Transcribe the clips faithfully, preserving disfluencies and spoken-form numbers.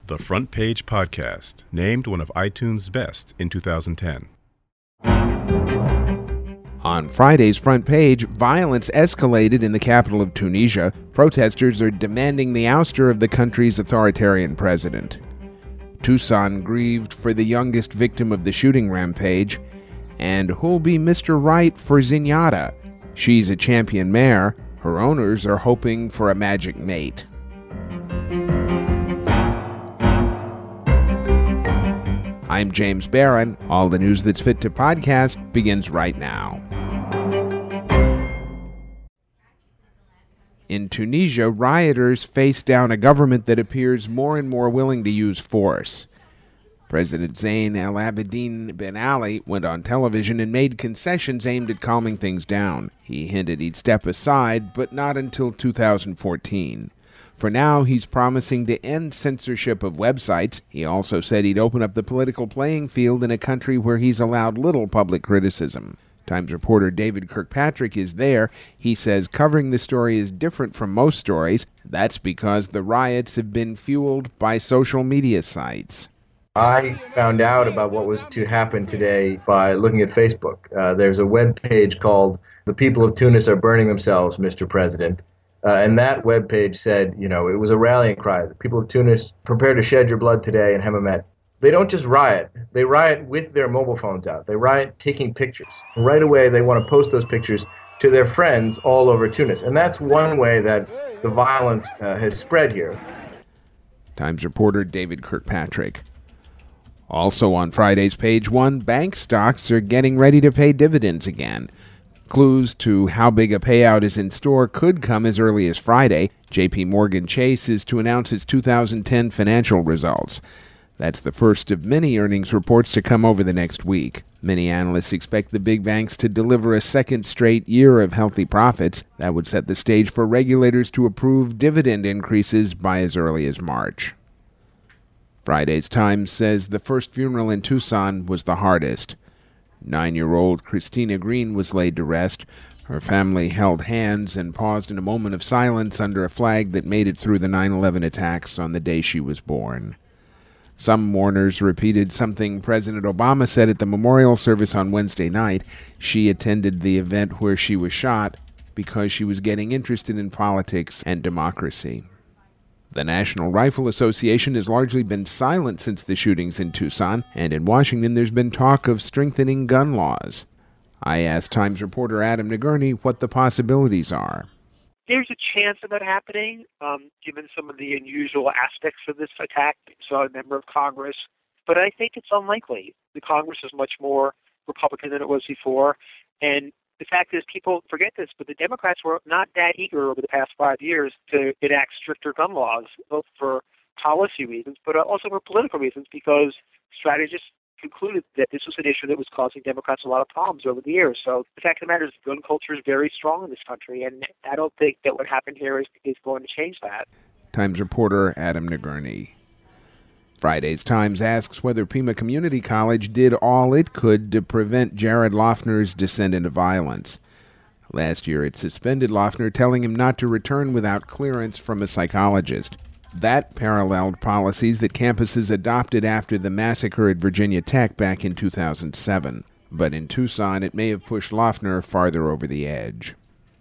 The Front Page Podcast, named one of iTunes' best in two thousand ten. On Friday's Front Page, violence escalated in the capital of Tunisia. Protesters are demanding the ouster of the country's authoritarian president. Tucson grieved for the youngest victim of the shooting rampage. And who'll be Mister Right for Zenyatta? She's a champion mare. Her owners are hoping for a magic mate. I'm James Barron. All the news that's fit to podcast begins right now. In Tunisia, rioters face down a government that appears more and more willing to use force. President Zayn Al Abidine Ben Ali went on television and made concessions aimed at calming things down. He hinted he'd step aside, but not until two thousand fourteen. For now, he's promising to end censorship of websites. He also said he'd open up the political playing field in a country where he's allowed little public criticism. Times reporter David Kirkpatrick is there. He says covering the story is different from most stories. That's because the riots have been fueled by social media sites. I found out about what was to happen today by looking at Facebook. Uh, there's a web page called "The People of Tunis Are Burning Themselves, Mister President." Uh, and that web page said, you know, it was a rallying cry. The people of Tunis, prepare to shed your blood today in Hammamet. They don't just riot. They riot with their mobile phones out. They riot taking pictures. And right away, they want to post those pictures to their friends all over Tunis. And that's one way that the violence uh, has spread here. Times reporter David Kirkpatrick. Also on Friday's Page One, bank stocks are getting ready to pay dividends again. Clues to how big a payout is in store could come as early as Friday. J P Morgan Chase is to announce its two thousand ten financial results. That's the first of many earnings reports to come over the next week. Many analysts expect the big banks to deliver a second straight year of healthy profits. That would set the stage for regulators to approve dividend increases by as early as March. Friday's Times says the first funeral in Tucson was the hardest. Nine-year-old Christina Green was laid to rest. Her family held hands and paused in a moment of silence under a flag that made it through the nine eleven attacks on the day she was born. Some mourners repeated something President Obama said at the memorial service on Wednesday night. She attended the event where she was shot because she was getting interested in politics and democracy. The National Rifle Association has largely been silent since the shootings in Tucson, and in Washington there's been talk of strengthening gun laws. I asked Times reporter Adam Nagurney what the possibilities are. There's a chance of that happening, um, given some of the unusual aspects of this attack. So a member of Congress, but I think it's unlikely. The Congress is much more Republican than it was before, and the fact is, people forget this, but the Democrats were not that eager over the past five years to enact stricter gun laws, both for policy reasons, but also for political reasons, because strategists concluded that this was an issue that was causing Democrats a lot of problems over the years. So the fact of the matter is, gun culture is very strong in this country, and I don't think that what happened here is, is going to change that. Times reporter Adam Nagurney. Friday's Times asks whether Pima Community College did all it could to prevent Jared Loughner's descent into violence. Last year, it suspended Loughner, telling him not to return without clearance from a psychologist. That paralleled policies that campuses adopted after the massacre at Virginia Tech back in two thousand seven. But in Tucson, it may have pushed Loughner farther over the edge.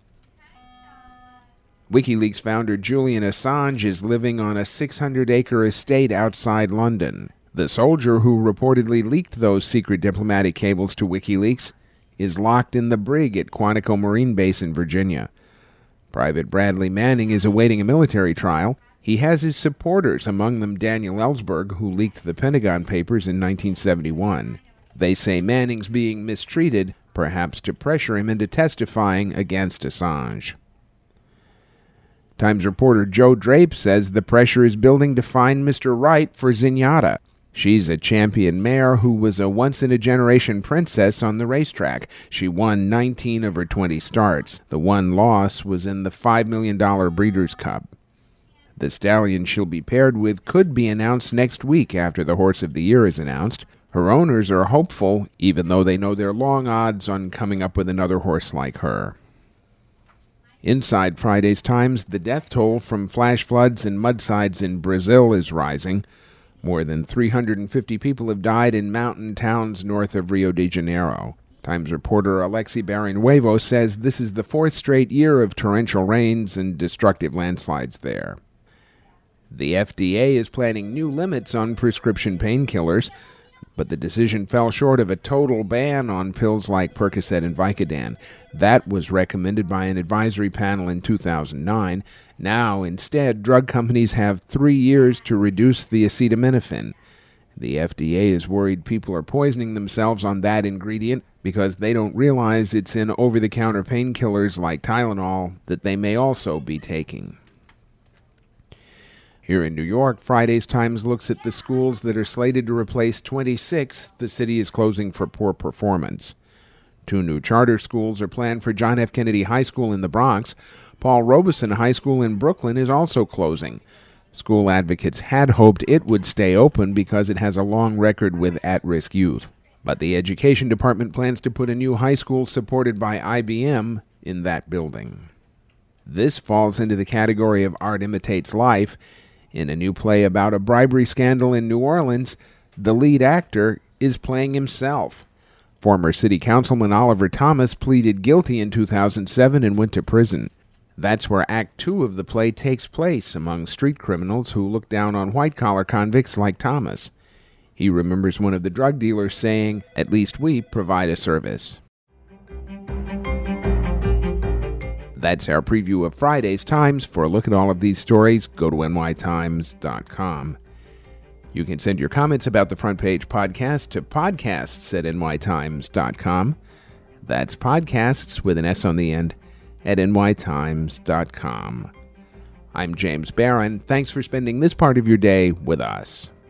WikiLeaks founder Julian Assange is living on a six hundred acre estate outside London. The soldier who reportedly leaked those secret diplomatic cables to WikiLeaks is locked in the brig at Quantico Marine Base in Virginia. Private Bradley Manning is awaiting a military trial. He has his supporters, among them Daniel Ellsberg, who leaked the Pentagon Papers in nineteen seventy-one. They say Manning's being mistreated, perhaps to pressure him into testifying against Assange. Times reporter Joe Drape says the pressure is building to find Mister Right for Zenyatta. She's a champion mare who was a once-in-a-generation princess on the racetrack. She won nineteen of her twenty starts. The one loss was in the five million dollars Breeders' Cup. The stallion she'll be paired with could be announced next week after the Horse of the Year is announced. Her owners are hopeful, even though they know they're long odds on coming up with another horse like her. Inside Friday's Times, the death toll from flash floods and mudslides in Brazil is rising. More than three hundred fifty people have died in mountain towns north of Rio de Janeiro. Times reporter Alexi Barrenuevo says this is the fourth straight year of torrential rains and destructive landslides there. The F D A is planning new limits on prescription painkillers, but the decision fell short of a total ban on pills like Percocet and Vicodin. That was recommended by an advisory panel in two thousand nine. Now, instead, drug companies have three years to reduce the acetaminophen. The F D A is worried people are poisoning themselves on that ingredient because they don't realize it's in over-the-counter painkillers like Tylenol that they may also be taking. Here in New York, Friday's Times looks at the schools that are slated to replace twenty-six the city is closing for poor performance. Two new charter schools are planned for John F. Kennedy High School in the Bronx. Paul Robeson High School in Brooklyn is also closing. School advocates had hoped it would stay open because it has a long record with at-risk youth. But the Education Department plans to put a new high school supported by I B M in that building. This falls into the category of art imitates life. In a new play about a bribery scandal in New Orleans, the lead actor is playing himself. Former city councilman Oliver Thomas pleaded guilty in two thousand seven and went to prison. That's where Act Two of the play takes place among street criminals who look down on white-collar convicts like Thomas. He remembers one of the drug dealers saying, "At least we provide a service." That's our preview of Friday's Times. For a look at all of these stories, go to N Y Times dot com. You can send your comments about the Front Page podcast to podcasts at N Y Times dot com. That's podcasts with an S on the end at N Y Times dot com. I'm James Barron. Thanks for spending this part of your day with us.